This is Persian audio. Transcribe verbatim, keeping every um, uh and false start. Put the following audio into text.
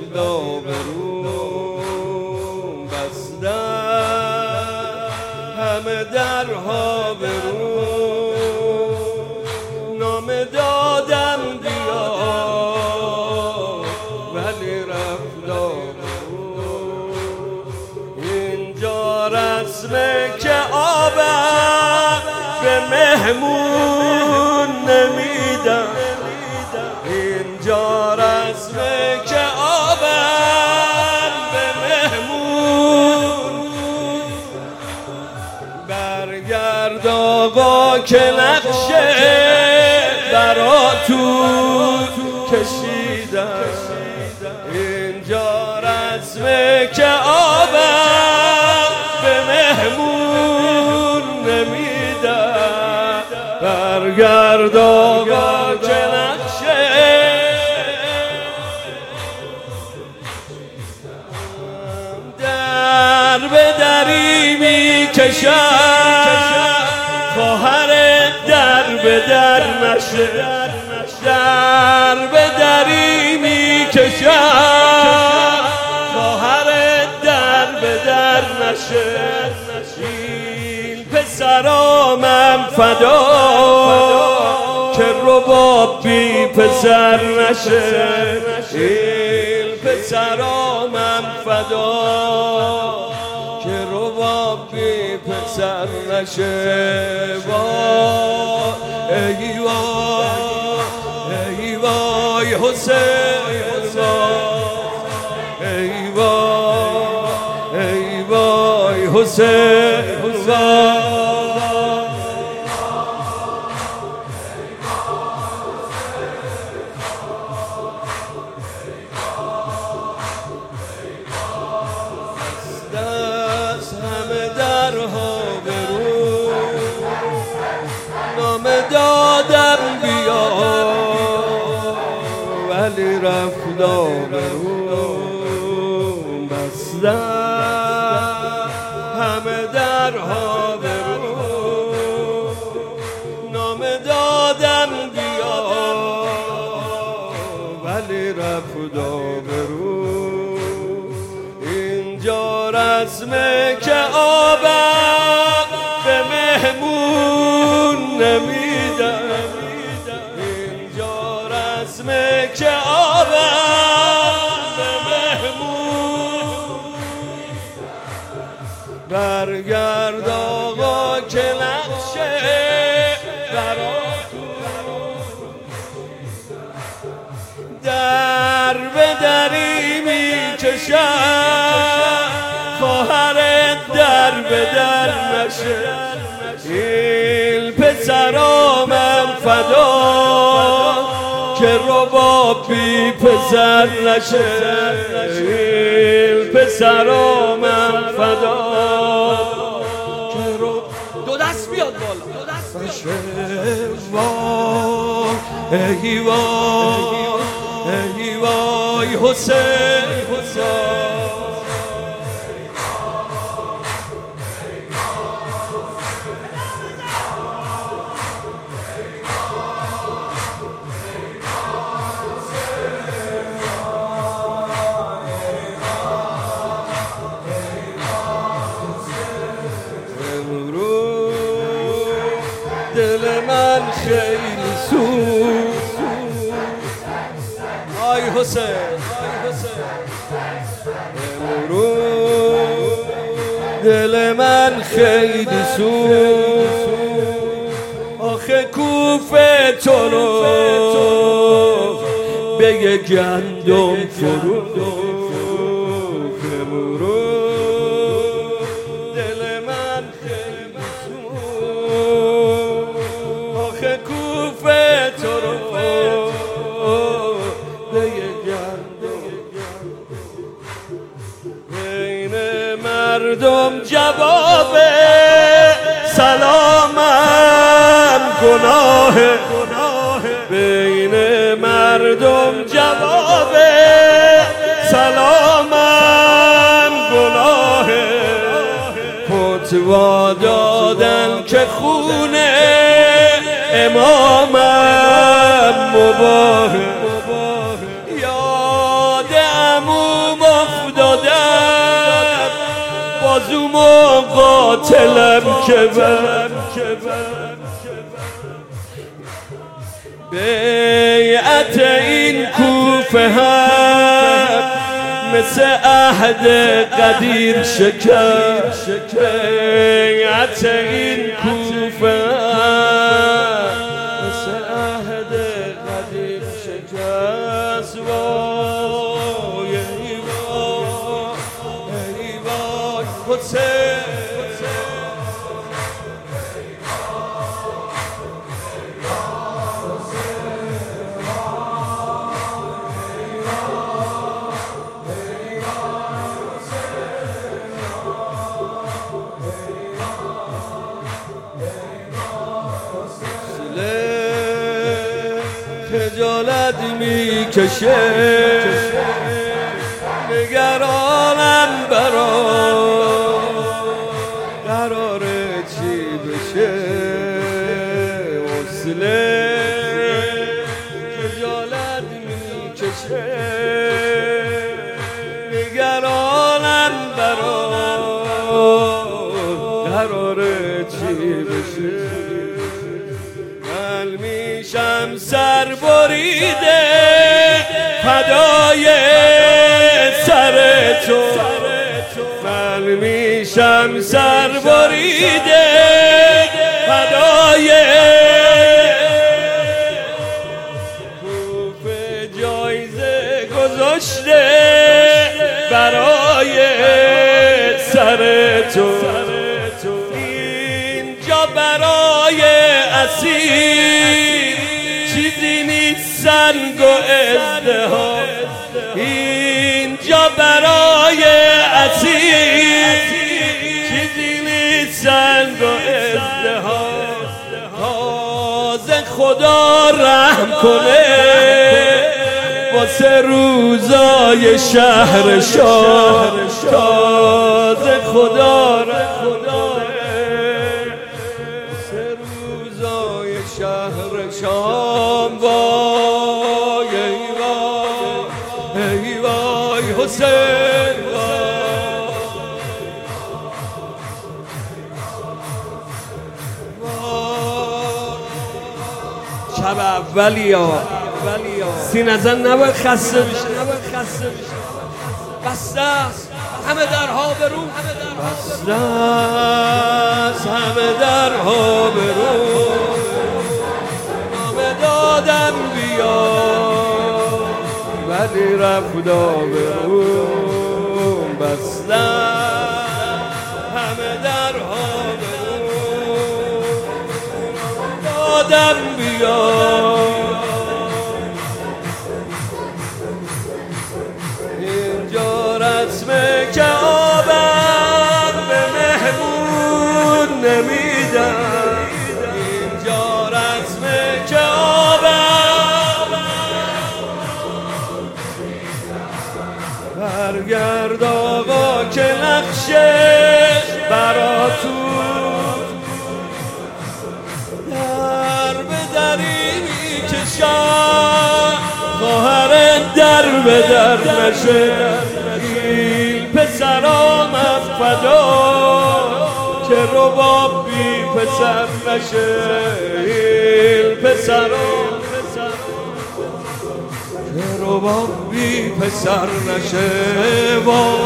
رفت آبرو بستن همه درها برو نامه دادم بیا ولی رفت آبرو اینجا رسمه که آبم به مهمون نمیدم اینجا رسمه که آبم به مهمون برگرد آقا که نقشه براتون کشیدم اینجا رسمه که آبم به مهمون نمیدم برگرد آقا که نقشه در به دری می کشم خواهر در به در نشه در به دری می کشم خواهر در به در نشه این پسرامم فدا که رباب بی پسر نشه این پسرامم فدا که رباب بی پسر نشه وای ای وای ای وای حسین ای وای ای وای حسین دادم بیا ولی رفت آبرو بستن همه درها برو نامه دادم بیا ولی رفت آبرو اینجا رسمه که آبم به مهمون نمیدم اینجا رسمه که آبم به مهمون برگرد آقا که نقشه براتون در به دری می کشم خواهر در به در نشه این پسرامم فدا که رباب بی پسر نشه این پسرامم فدا که رباب دو دست بیاد بالا نشه وای ای وای ای وای حسین حسین دل من خیلی سوز آی حسین امروز دل من خیلی سوز آخه کوفه تو رو به یه گندم فرو مردم جواب سلامم گناه بین مردم جواب سلامم گناه فتوا دادن که خونه امامم مباهه یاد عمو بازوم افتادم بازوم و قاتلم که بر بیعت این کوفه هم مثل عهد قدیر شکست بیعت این کوفه هم مثل عهد قدیر شکست وای ای وای ای وای حسین خجالت میکشه نگرانم برا قرار چی بشه وصله خجالت میکشه نگرانم برا قرار چی بشه میشم سر بریده فدای سر تو من میشم سر بریده فدای کوفه جایزه گذاشته برای سر تو اینجا برای اسیر چیزی نیست سنگ و ازدحام اینجا برای اسیر چیزی نیست سنگ و ازدحام تازه خدا رحم کنه واسه روزای شهر شاه تازه خدا رحم کنه شهر شام وای ای وای ای وای حسین شب اولی ها سین ازن نباید خسته بشه بسته است همه درها برو بسته است همه درها برو دادم بیا ولی رفتا به اون بستم همه درها به اون دادم بیا اینجا رسمه که آبم به مهمون نمیدم برگرد آقا که نقشه برا تو در به دری میکشم خواهر در به در نشه این پسرام فدا که رباب بی پسر نشه این پسرام که رباب بی پسر نشه